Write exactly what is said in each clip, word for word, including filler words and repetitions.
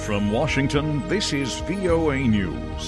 From Washington, this is V O A News.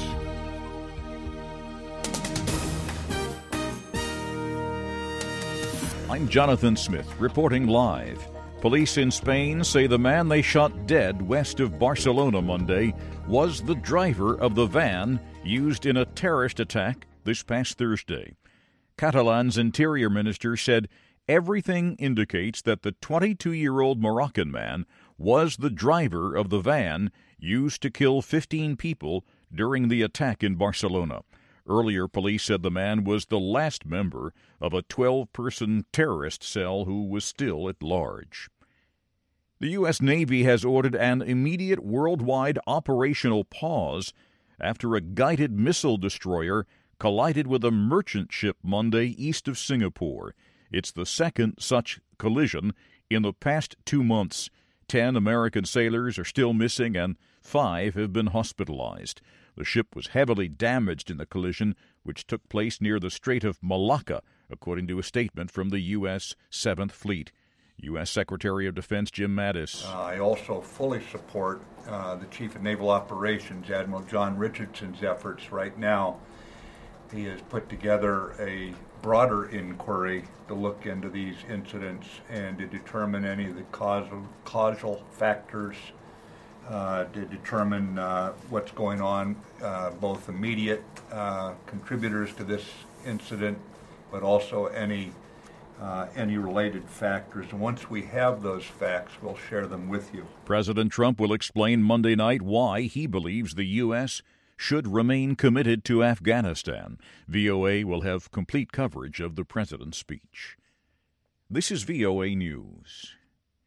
I'm Jonathan Smith, reporting live. Police in Spain say the man they shot dead west of Barcelona Monday was the driver of the van used in a terrorist attack this past Thursday. Catalan's interior minister said everything indicates that the twenty-two-year-old Moroccan man was the driver of the van used to kill fifteen people during the attack in Barcelona. Earlier, police said the man was the last member of a twelve-person terrorist cell who was still at large. The U S Navy has ordered an immediate worldwide operational pause after a guided missile destroyer collided with a merchant ship Monday east of Singapore. It's the second such collision in the past two months. Ten American sailors are still missing and five have been hospitalized. The ship was heavily damaged in the collision, which took place near the Strait of Malacca, according to a statement from the U S seventh Fleet. U S Secretary of Defense Jim Mattis. Uh, I also fully support uh, the Chief of Naval Operations, Admiral John Richardson's efforts right now. He has put together a broader inquiry to look into these incidents and to determine any of the causal, causal factors, uh, to determine uh, what's going on, uh, both immediate uh, contributors to this incident, but also any uh, any related factors. And once we have those facts, we'll share them with you. President Trump will explain Monday night why he believes the U S should remain committed to Afghanistan. V O A will have complete coverage of the president's speech. This is V O A News.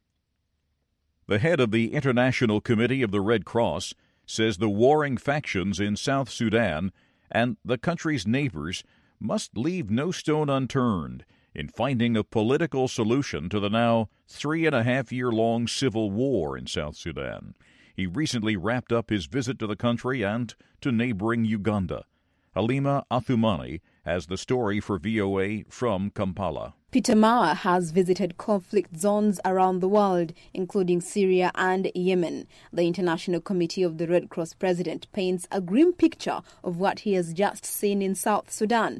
The head of the International Committee of the Red Cross says the warring factions in South Sudan and the country's neighbors must leave no stone unturned in finding a political solution to the now three-and-a-half-year-long civil war in South Sudan. He recently wrapped up his visit to the country and to neighboring Uganda. Halima Athumani has the story for V O A from Kampala. Peter Maurer has visited conflict zones around the world, including Syria and Yemen. The International Committee of the Red Cross president paints a grim picture of what he has just seen in South Sudan.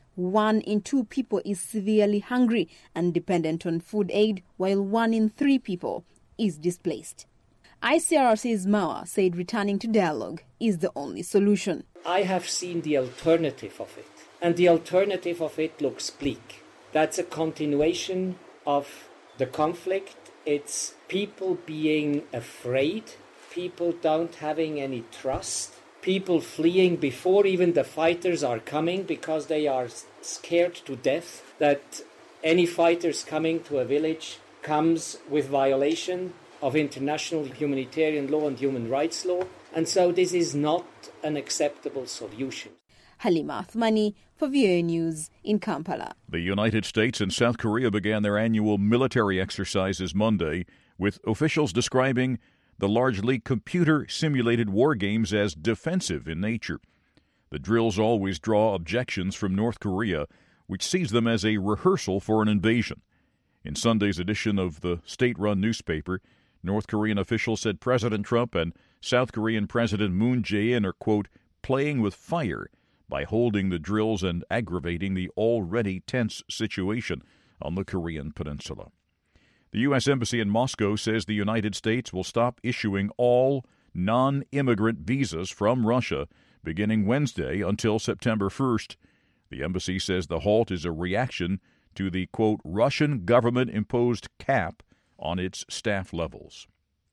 One in two people is severely hungry and dependent on food aid, while one in three people is displaced. I C R C's Maurer said returning to dialogue is the only solution. I have seen the alternative of it, and the alternative of it looks bleak. That's a continuation of the conflict. It's people being afraid, people don't having any trust, people fleeing before even the fighters are coming because they are scared to death that any fighters coming to a village comes with violation of international humanitarian law and human rights law. And so this is not an acceptable solution. Halima Athumani for V O A News in Kampala. The United States and South Korea began their annual military exercises Monday, with officials describing the largely computer-simulated war games as defensive in nature. The drills always draw objections from North Korea, which sees them as a rehearsal for an invasion. In Sunday's edition of the state-run newspaper, North Korean officials said President Trump and South Korean President Moon Jae-in are, quote, playing with fire by holding the drills and aggravating the already tense situation on the Korean peninsula. The U S Embassy in Moscow says the United States will stop issuing all non-immigrant visas from Russia beginning Wednesday until September first. The embassy says the halt is a reaction to the, quote, Russian government-imposed cap on its staff levels.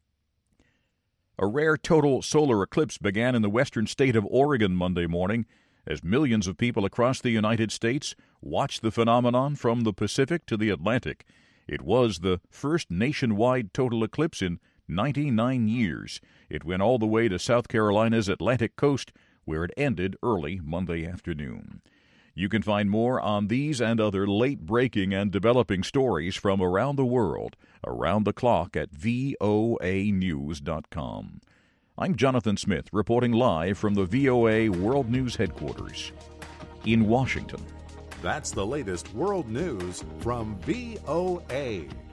A rare total solar eclipse began in the western state of Oregon Monday morning as millions of people across the United States watched the phenomenon from the Pacific to the Atlantic. It was the first nationwide total eclipse in ninety-nine years. It went all the way to South Carolina's Atlantic coast, where it ended early Monday afternoon. You can find more on these and other late-breaking and developing stories from around the world, around the clock at V O A news dot com. I'm Jonathan Smith, reporting live from the V O A World News Headquarters in Washington. That's the latest world news from V O A.